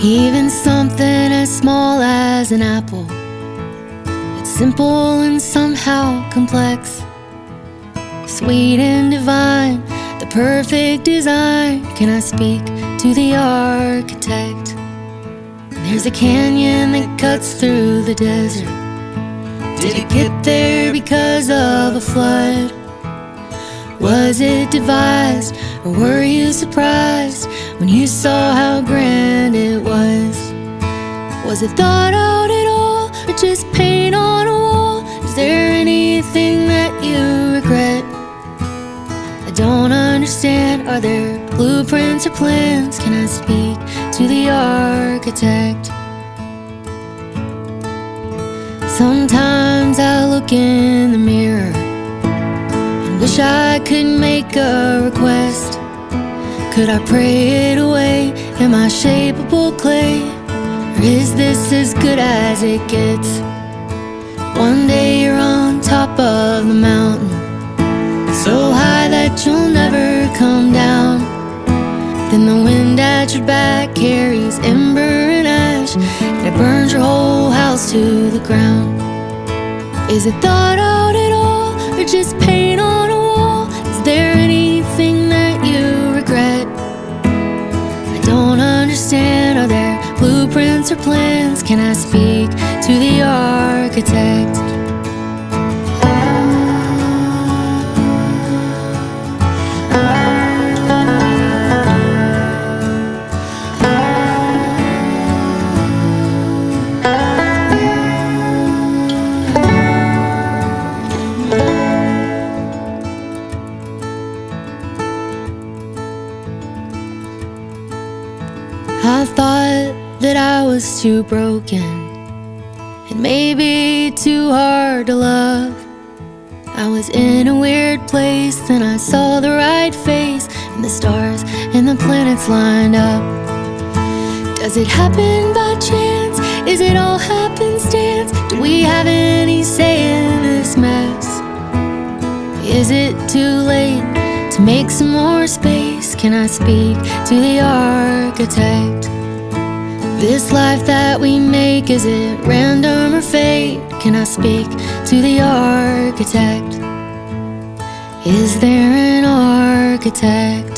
Even something as small as an apple, it's simple and somehow complex, sweet and divine, the perfect design. Can I speak to the architect? There's a canyon that cuts through the desert. Did it get there because of a flood? Was it devised, or were you surprised when you saw how grand it was? Was it thought out at all, or just paint on a wall? Is there anything that you regret? I don't understand. Are there blueprints or plans? Can I speak to the architect? Sometimes I look in the mirror and wish I could make a request. Could I pray it away? Am I shapeable clay? Or is this as good as it gets? One day you're on top of the mountain, so high that you'll never come down. Then the wind at your back carries ember and ash, and it burns your whole house to the ground. Is it thought out at all, or just paint on a wall? Is there anything that you regret? I don't understand. Are there blueprints or plans? Can I speak to the architect? I thought that I was too broken and maybe too hard to love. I was in a weird place, then I saw the right face, and the stars and the planets lined up. Does it happen by chance? Is it all happenstance? Do we have any say in this mess? Is it too late to make some more space? Can I speak to the architect? This life that we make, is it random or fate? Can I speak to the architect? Is there an architect?